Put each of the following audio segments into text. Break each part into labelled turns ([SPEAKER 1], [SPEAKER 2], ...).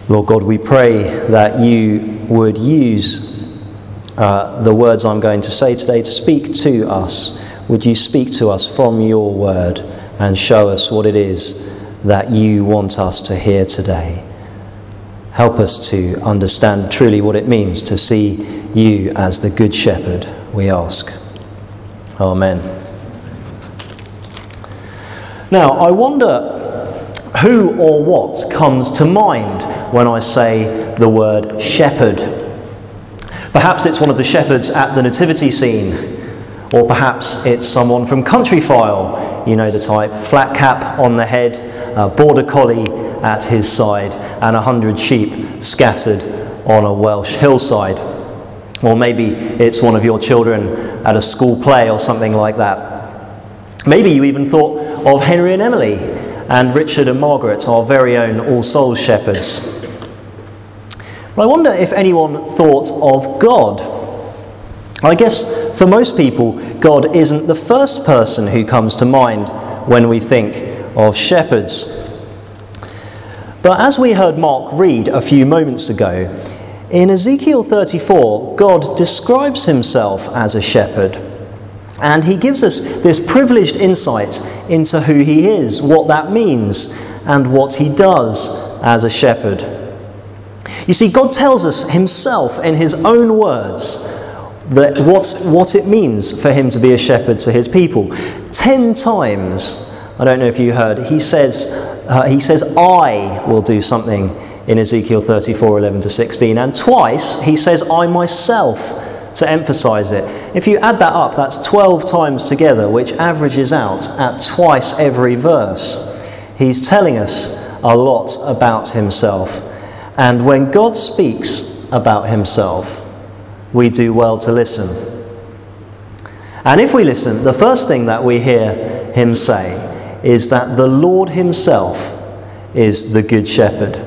[SPEAKER 1] Lord God, we pray that you would use the words I'm going to say today to speak to us. Would you speak to us from your word and show us what it is that you want us to hear today? Help us to understand truly what it means to see you as the Good Shepherd, we ask. Amen. Now, I wonder who or what comes to mind when I say the word shepherd. Perhaps it's one of the shepherds at the nativity scene, or perhaps it's someone from Countryfile, you know the type, flat cap on the head, a border collie at his side, and 100 sheep scattered on a Welsh hillside. Or maybe it's one of your children at a school play or something like that. Maybe you even thought of Henry and Emily and Richard and Margaret, our very own All Souls shepherds. But I wonder if anyone thought of God. I guess for most people, God isn't the first person who comes to mind when we think of shepherds. But as we heard Mark read a few moments ago, in Ezekiel 34, God describes himself as a shepherd. And he gives us this privileged insight into who he is, what that means, and what he does as a shepherd. You see, God tells us himself in his own words that what it means for him to be a shepherd to his people. 10 times, I don't know if you heard, he says, I will do something in Ezekiel 34:11-16. And twice he says, I myself, to emphasize it. If you add that up, that's 12 times together, which averages out at twice every verse. He's telling us a lot about himself. And when God speaks about himself, we do well to listen. And if we listen, the first thing that we hear him say is that the Lord himself is the Good Shepherd.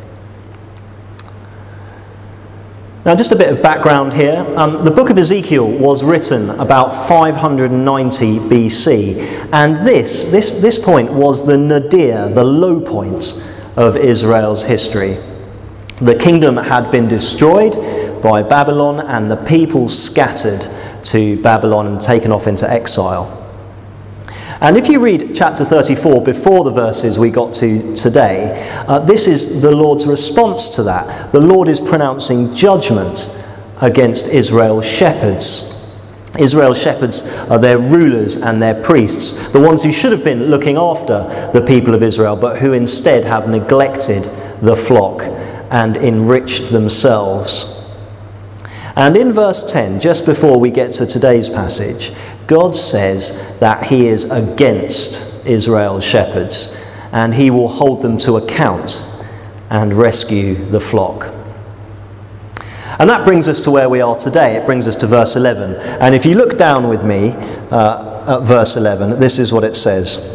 [SPEAKER 1] Now, just a bit of background here. The book of Ezekiel was written about 590 BC, and this point was the nadir, the low point of Israel's history. The kingdom had been destroyed by Babylon, and the people scattered to Babylon and taken off into exile. And if you read chapter 34 before the verses we got to today, this is the Lord's response to that. The Lord is pronouncing judgment against Israel's shepherds. Israel's shepherds are their rulers and their priests, the ones who should have been looking after the people of Israel, but who instead have neglected the flock and enriched themselves. And in verse 10, just before we get to today's passage, God says that he is against Israel's shepherds, and he will hold them to account and rescue the flock. And that brings us to where we are today. It brings us to verse 11. And if you look down with me at verse 11, this is what it says.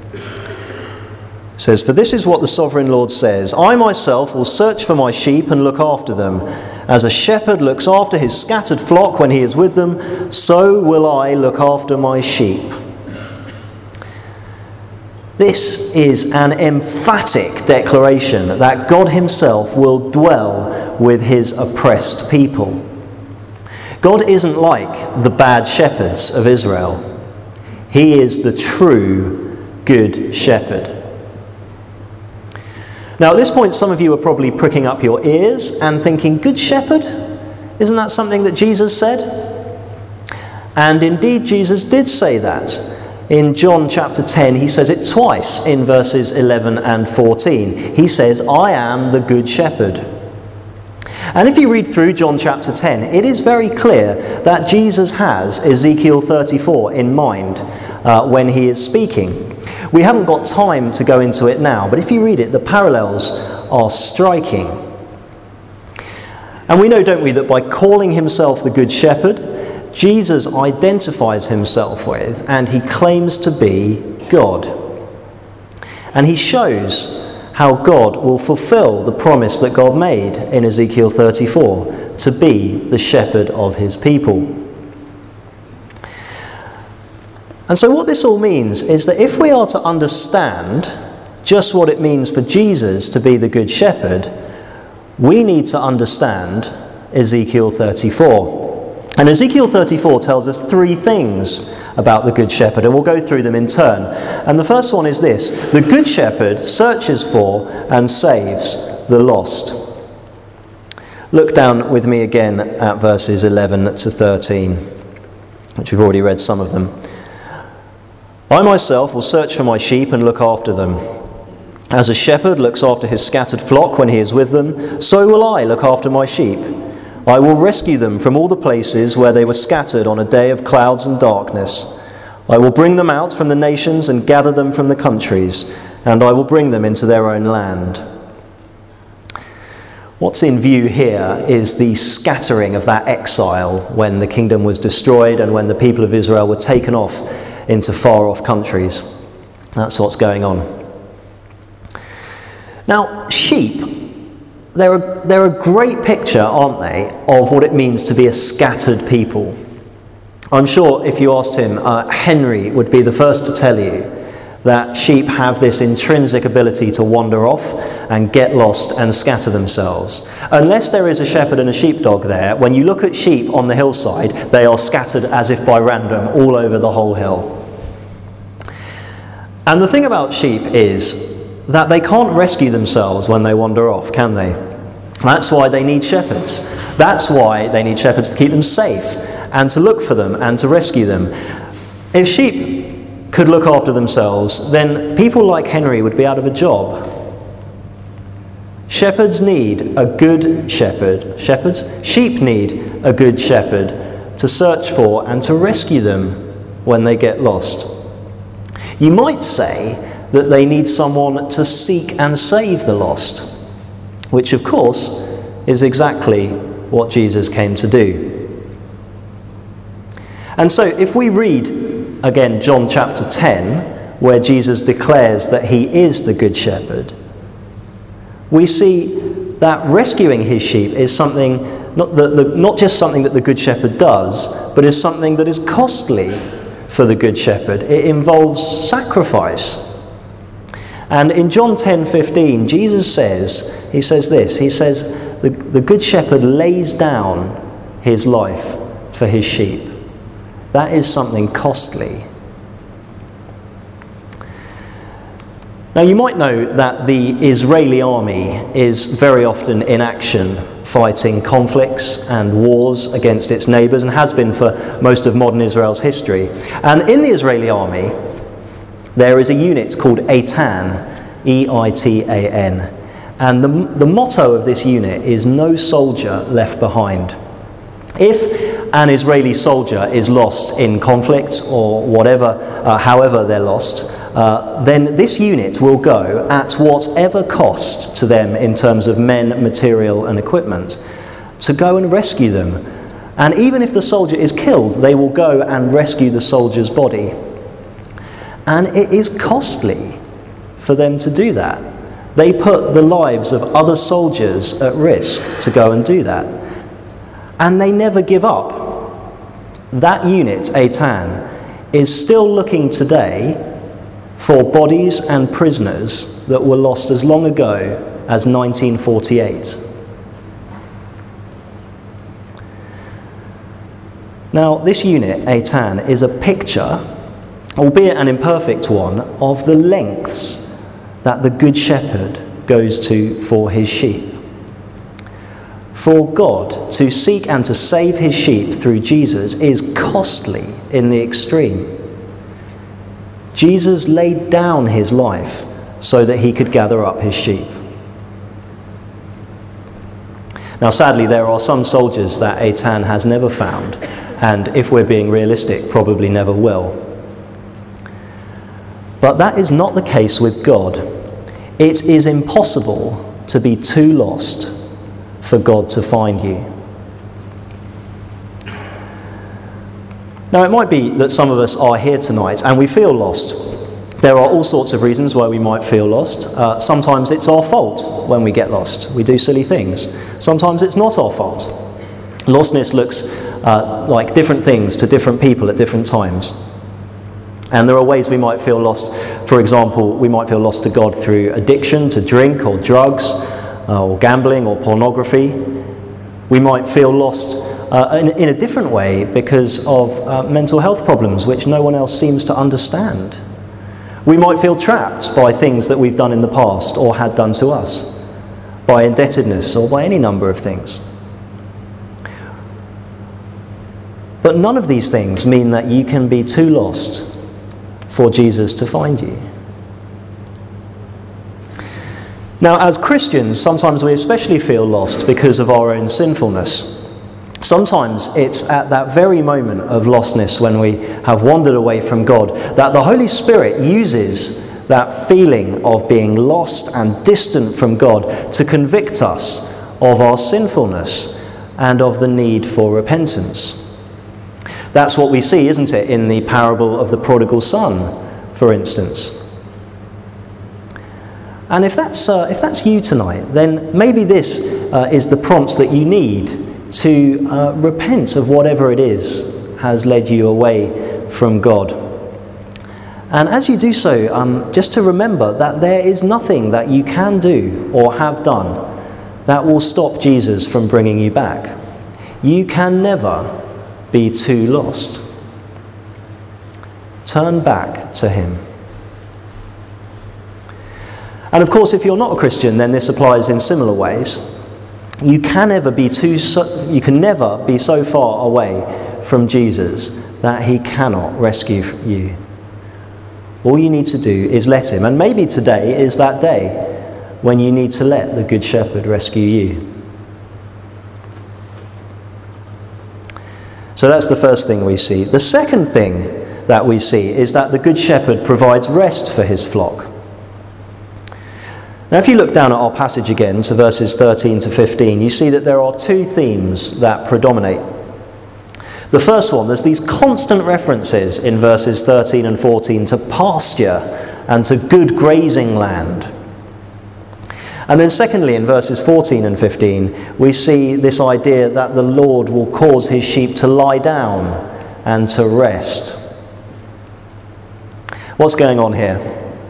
[SPEAKER 1] It says, "For this is what the sovereign Lord says, I myself will search for my sheep and look after them. As a shepherd looks after his scattered flock when he is with them, so will I look after my sheep." This is an emphatic declaration that God himself will dwell with his oppressed people. God isn't like the bad shepherds of Israel. He is the true good shepherd. Now, at this point, some of you are probably pricking up your ears and thinking, Good Shepherd? Isn't that something that Jesus said? And indeed, Jesus did say that. In John chapter 10, he says it twice in verses 11 and 14. He says, I am the Good Shepherd. And if you read through John chapter 10, it is very clear that Jesus has Ezekiel 34 in mind when he is speaking. We haven't got time to go into it now, but if you read it, the parallels are striking. And we know, don't we, that by calling himself the Good Shepherd, Jesus identifies himself with, and he claims to be God. And he shows how God will fulfill the promise that God made in Ezekiel 34 to be the shepherd of his people. And so what this all means is that if we are to understand just what it means for Jesus to be the Good Shepherd, we need to understand Ezekiel 34. And Ezekiel 34 tells us three things about the Good Shepherd, and we'll go through them in turn. And the first one is this: the Good Shepherd searches for and saves the lost. Look down with me again at verses 11 to 13, which we've already read some of them. I myself will search for my sheep and look after them. As a shepherd looks after his scattered flock when he is with them, so will I look after my sheep. I will rescue them from all the places where they were scattered on a day of clouds and darkness. I will bring them out from the nations and gather them from the countries, and I will bring them into their own land. What's in view here is the scattering of that exile when the kingdom was destroyed and when the people of Israel were taken off into far-off countries. That's what's going on. Now, sheep, they're a great picture, aren't they, of what it means to be a scattered people. I'm sure if you asked him, Henry would be the first to tell you that sheep have this intrinsic ability to wander off and get lost and scatter themselves. Unless there is a shepherd and a sheepdog there, when you look at sheep on the hillside, they are scattered as if by random all over the whole hill. And the thing about sheep is that they can't rescue themselves when they wander off, can they? That's why they need shepherds. That's why they need shepherds to keep them safe and to look for them and to rescue them. If sheep could look after themselves, then people like Henry would be out of a job. Shepherds need a good shepherd. Sheep need a good shepherd to search for and to rescue them when they get lost. You might say that they need someone to seek and save the lost, which of course is exactly what Jesus came to do. And so if we read again John chapter 10, where Jesus declares that he is the Good Shepherd, we see that rescuing his sheep is something, not just something that the Good Shepherd does, but is something that is costly for the Good Shepherd. It involves sacrifice. And in John 10:15, Jesus says the Good Shepherd lays down his life for his sheep. That is something costly. Now you might know that the Israeli army is very often in action fighting conflicts and wars against its neighbours, and has been for most of modern Israel's history. And in the Israeli army there is a unit called Eitan, E-I-T-A-N, and the motto of this unit is "No soldier left behind." If an Israeli soldier is lost in conflict or whatever, however they're lost, then this unit will go at whatever cost to them in terms of men, material and equipment to go and rescue them. And even if the soldier is killed, they will go and rescue the soldier's body. And it is costly for them to do that. They put the lives of other soldiers at risk to go and do that. And they never give up. That unit, Eitan, is still looking today for bodies and prisoners that were lost as long ago as 1948. Now, this unit, Eitan, is a picture, albeit an imperfect one, of the lengths that the Good Shepherd goes to for his sheep. For God to seek and to save his sheep through Jesus is costly in the extreme. Jesus laid down his life so that he could gather up his sheep. Now, sadly, there are some soldiers that Eitan has never found, and if we're being realistic, probably never will. But that is not the case with God. It is impossible to be too lost for God to find you. Now, it might be that some of us are here tonight and we feel lost. There are all sorts of reasons why we might feel lost. Sometimes it's our fault when we get lost. We do silly things. Sometimes it's not our fault. Lostness looks like different things to different people at different times. And there are ways we might feel lost. For example, we might feel lost to God through addiction to drink or drugs, or gambling or pornography. We might feel lost in a different way because of mental health problems which no one else seems to understand. We might feel trapped by things that we've done in the past or had done to us, by indebtedness or by any number of things. But none of these things mean that you can be too lost for Jesus to find you. Now, as Christians, sometimes we especially feel lost because of our own sinfulness. Sometimes it's at that very moment of lostness when we have wandered away from God that the Holy Spirit uses that feeling of being lost and distant from God to convict us of our sinfulness and of the need for repentance. That's what we see, isn't it, in the parable of the prodigal son, for instance. And if that's you tonight, then maybe this is the prompts that you need to repent of whatever it is has led you away from God. And as you do so, just to remember that there is nothing that you can do or have done that will stop Jesus from bringing you back. You can never be too lost. Turn back to him. And of course, if you're not a Christian, then this applies in similar ways. You can never be so far away from Jesus that he cannot rescue you. All you need to do is let him. And maybe today is that day when you need to let the Good Shepherd rescue you. So that's the first thing we see. The second thing that we see is that the Good Shepherd provides rest for his flock. Now, if you look down at our passage again to verses 13 to 15, you see that there are two themes that predominate. The first one, there's these constant references in verses 13 and 14 to pasture and to good grazing land. And then secondly, in verses 14 and 15, we see this idea that the Lord will cause his sheep to lie down and to rest. What's going on here?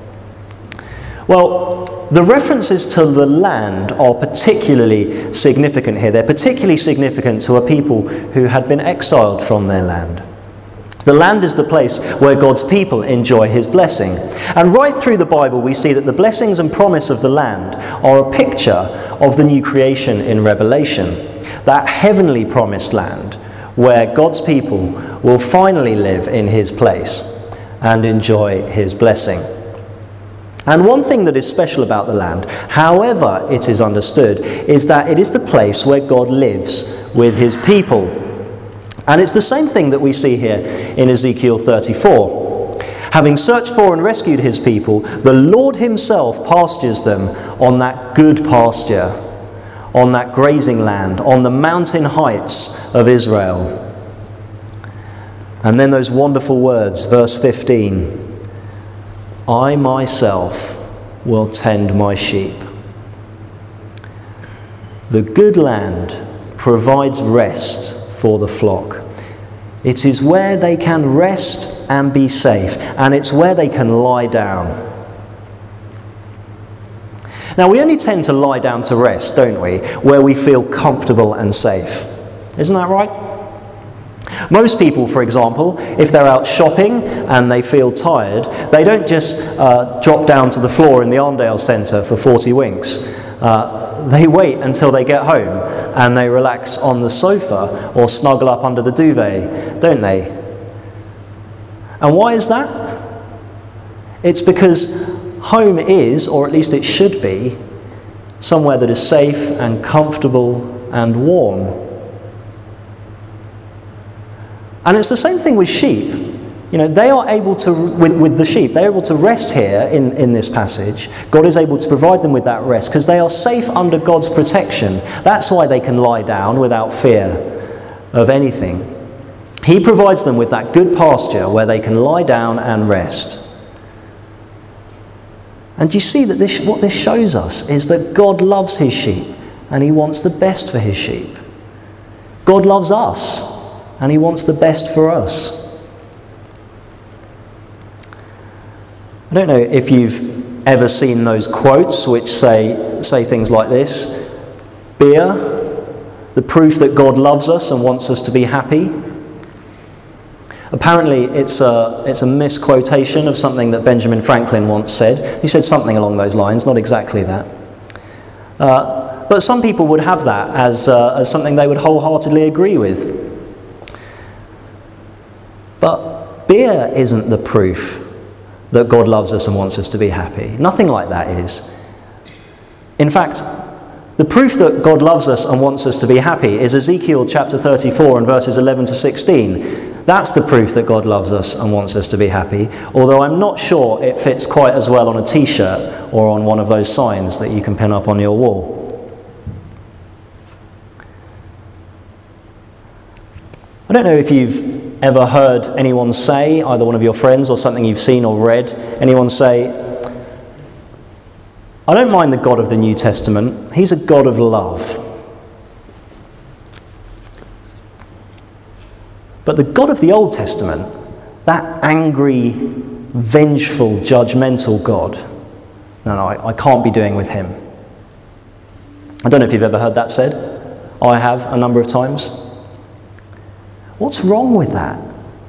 [SPEAKER 1] Well, the references to the land are particularly significant here. They're particularly significant to a people who had been exiled from their land. The land is the place where God's people enjoy his blessing. And right through the Bible, we see that the blessings and promise of the land are a picture of the new creation in Revelation, that heavenly promised land where God's people will finally live in his place and enjoy his blessing. And one thing that is special about the land, however it is understood, is that it is the place where God lives with his people. And it's the same thing that we see here in Ezekiel 34. Having searched for and rescued his people, the Lord himself pastures them on that good pasture, on that grazing land, on the mountain heights of Israel. And then those wonderful words, verse 15, I myself will tend my sheep. The good land provides rest for the flock. It is where they can rest and be safe, and it's where they can lie down. Now, we only tend to lie down to rest, don't we, where we feel comfortable and safe. Isn't that right? Most people, for example, if they're out shopping and they feel tired, they don't just drop down to the floor in the Arndale Centre for 40 winks. They wait until they get home and they relax on the sofa or snuggle up under the duvet, don't they? And why is that? It's because home is, or at least it should be, somewhere that is safe and comfortable and warm. And it's the same thing with sheep. You know, they are able to, with the sheep, they're able to rest here in this passage. God is able to provide them with that rest because they are safe under God's protection. That's why they can lie down without fear of anything. He provides them with that good pasture where they can lie down and rest. And you see that what this shows us is that God loves his sheep and he wants the best for his sheep. God loves us and he wants the best for us. I don't know if you've ever seen those quotes which say, say things like this. Beer, the proof that God loves us and wants us to be happy. Apparently, it's a misquotation of something that Benjamin Franklin once said. He said something along those lines, not exactly that. But some people would have that as something they would wholeheartedly agree with. But beer isn't the proof that God loves us and wants us to be happy. Nothing like that is. In fact, the proof that God loves us and wants us to be happy is Ezekiel chapter 34 and verses 11 to 16. That's the proof that God loves us and wants us to be happy, although I'm not sure it fits quite as well on a t-shirt or on one of those signs that you can pin up on your wall. I don't know if you've ever heard anyone say, either one of your friends or something you've seen or read, anyone say, I don't mind the God of the New Testament, he's a God of love. But the God of the Old Testament, that angry, vengeful, judgmental God, no, I can't be doing with him. I don't know if you've ever heard that said. I have a number of times. What's wrong with that?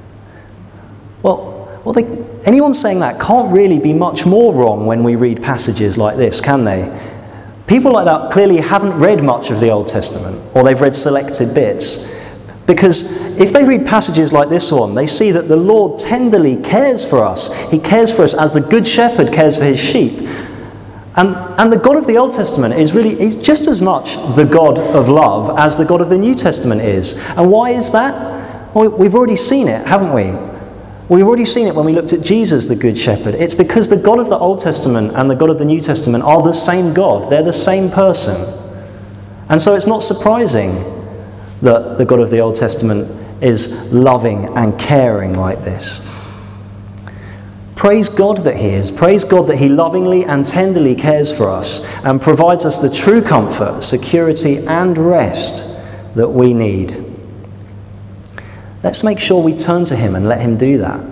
[SPEAKER 1] Anyone saying that can't really be much more wrong when we read passages like this, can they? People like that clearly haven't read much of the Old Testament, or they've read selected bits. Because if they read passages like this one, they see that the Lord tenderly cares for us. He cares for us as the Good Shepherd cares for his sheep. And the God of the Old Testament is just as much the God of love as the God of the New Testament is. And why is that? Well, we've already seen it, haven't we? We've already seen it when we looked at Jesus, the Good Shepherd. It's because the God of the Old Testament and the God of the New Testament are the same God. They're the same person. And so it's not surprising that the God of the Old Testament is loving and caring like this. Praise God that he is. Praise God that he lovingly and tenderly cares for us and provides us the true comfort, security and rest that we need. Let's make sure we turn to him and let him do that.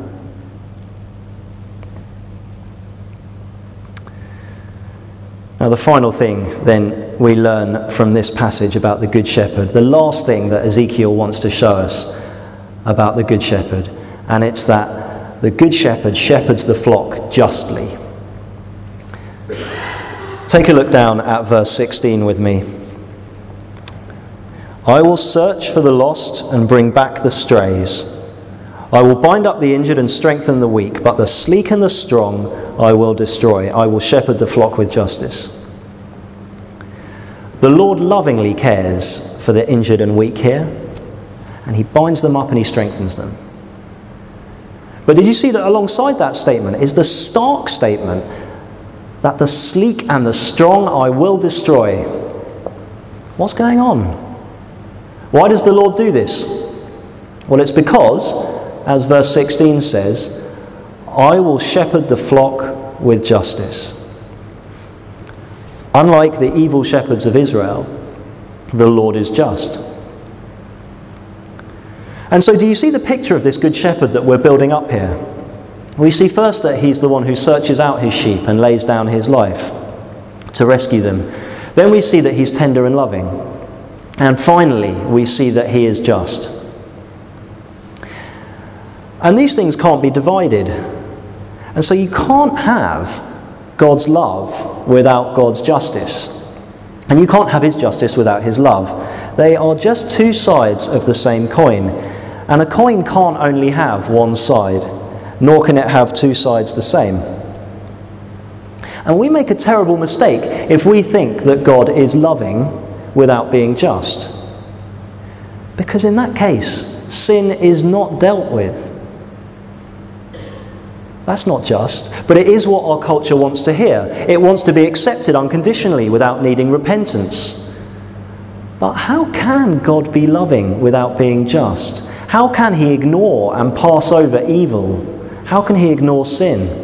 [SPEAKER 1] Now, the final thing then we learn from this passage about the Good Shepherd, the last thing that Ezekiel wants to show us about the Good Shepherd, and it's that the Good Shepherd shepherds the flock justly. Take a look down at verse 16 with me. I will search for the lost and bring back the strays. I will bind up the injured and strengthen the weak, but the sleek and the strong I will destroy. I will shepherd the flock with justice. The Lord lovingly cares for the injured and weak here, and he binds them up and he strengthens them. But did you see that alongside that statement is the stark statement that the sleek and the strong I will destroy? What's going on? Why does the Lord do this? Well, it's because, as verse 16 says, I will shepherd the flock with justice. Unlike the evil shepherds of Israel, the Lord is just. And so do you see the picture of this good shepherd that we're building up here? We see first that he's the one who searches out his sheep and lays down his life to rescue them. Then we see that he's tender and loving. And finally, we see that he is just. And these things can't be divided. And so you can't have God's love without God's justice. And you can't have his justice without his love. They are just two sides of the same coin. And a coin can't only have one side, nor can it have two sides the same. And we make a terrible mistake if we think that God is loving without being just. Because in that case, sin is not dealt with. That's not just, but it is what our culture wants to hear. It wants to be accepted unconditionally without needing repentance. But how can God be loving without being just? How can he ignore and pass over evil? How can he ignore sin?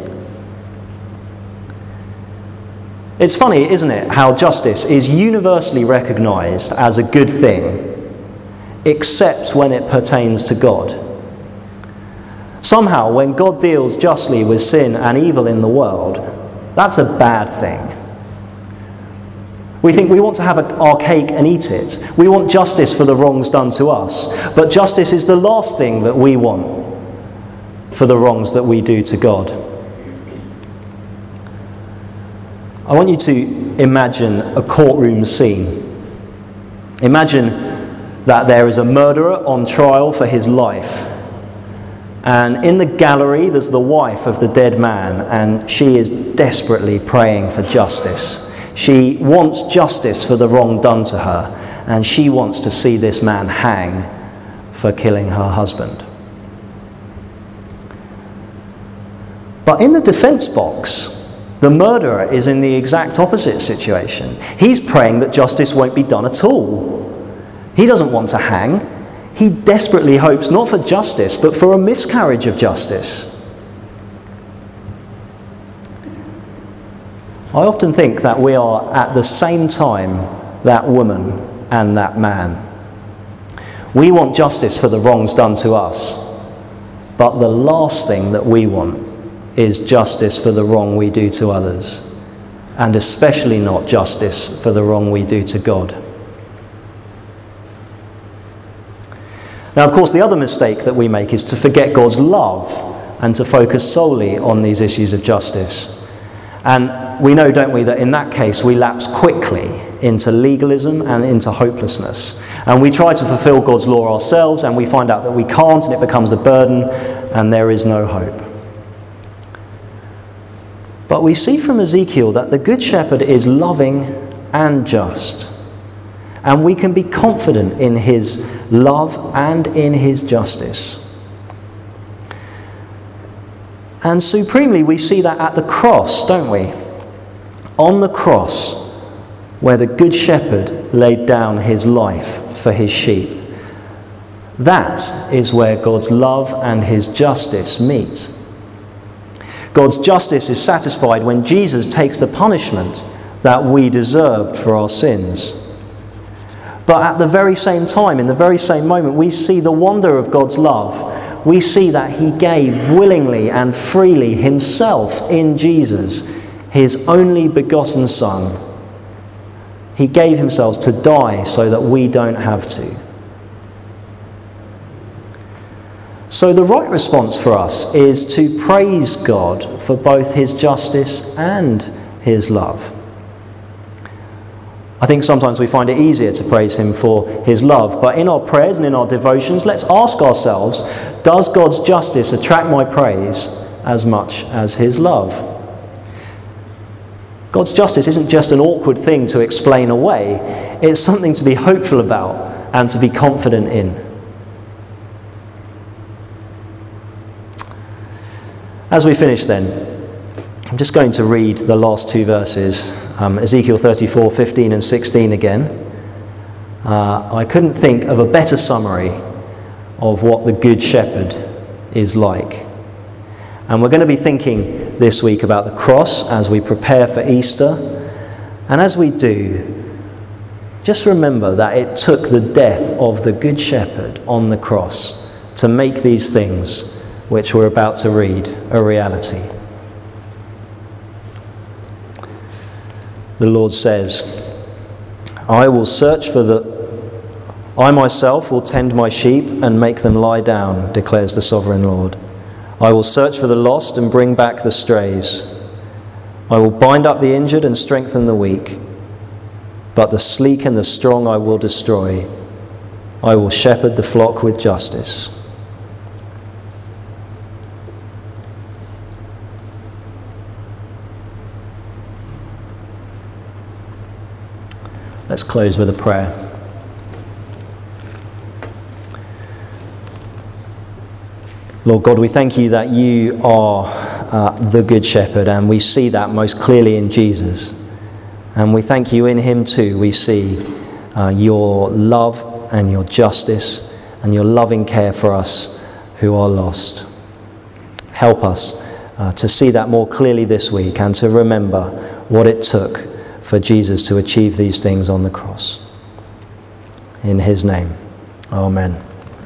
[SPEAKER 1] It's funny, isn't it, how justice is universally recognized as a good thing, except when it pertains to God. Somehow, when God deals justly with sin and evil in the world, that's a bad thing. We think we want to have our cake and eat it. We want justice for the wrongs done to us. But justice is the last thing that we want for the wrongs that we do to God. I want you to imagine a courtroom scene. Imagine that there is a murderer on trial for his life. And in the gallery, there's the wife of the dead man, and she is desperately praying for justice. She wants justice for the wrong done to her, and she wants to see this man hang for killing her husband. But in the defense box, the murderer is in the exact opposite situation. He's praying that justice won't be done at all. He doesn't want to hang. He desperately hopes not for justice, but for a miscarriage of justice. I often think that we are at the same time that woman and that man. We want justice for the wrongs done to us, but the last thing that we want is justice for the wrong we do to others, and especially not justice for the wrong we do to God. Now, of course, the other mistake that we make is to forget God's love and to focus solely on these issues of justice. And we know, don't we, that in that case we lapse quickly into legalism and into hopelessness. And we try to fulfill God's law ourselves, and we find out that we can't, and it becomes a burden, and there is no hope. But we see from Ezekiel that the Good Shepherd is loving and just. And we can be confident in his love and in his justice. And supremely, we see that at the cross, don't we? On the cross, where the Good Shepherd laid down his life for his sheep. That is where God's love and his justice meet. God's justice is satisfied when Jesus takes the punishment that we deserved for our sins. But at the very same time, in the very same moment, we see the wonder of God's love. We see that he gave willingly and freely himself in Jesus, his only begotten Son. He gave himself to die so that we don't have to. So the right response for us is to praise God for both his justice and his love. I think sometimes we find it easier to praise him for his love, but in our prayers and in our devotions, let's ask ourselves, does God's justice attract my praise as much as his love? God's justice isn't just an awkward thing to explain away, it's something to be hopeful about and to be confident in. As we finish then, I'm just going to read the last two verses, Ezekiel 34, 15 and 16 again. I couldn't think of a better summary of what the Good Shepherd is like. And we're going to be thinking this week about the cross as we prepare for Easter. And as we do, just remember that it took the death of the Good Shepherd on the cross to make these things which we're about to read a reality. The Lord says, I myself will tend my sheep and make them lie down, declares the sovereign Lord. I will search for the lost and bring back the strays. I will bind up the injured and strengthen the weak, but the sleek and the strong I will destroy. I will shepherd the flock with justice. Let's close with a prayer. Lord God, we thank you that you are the Good Shepherd, and we see that most clearly in Jesus. And we thank you in him too. We see your love and your justice and your loving care for us who are lost. Help us to see that more clearly this week and to remember what it took for Jesus to achieve these things on the cross. In his name, amen.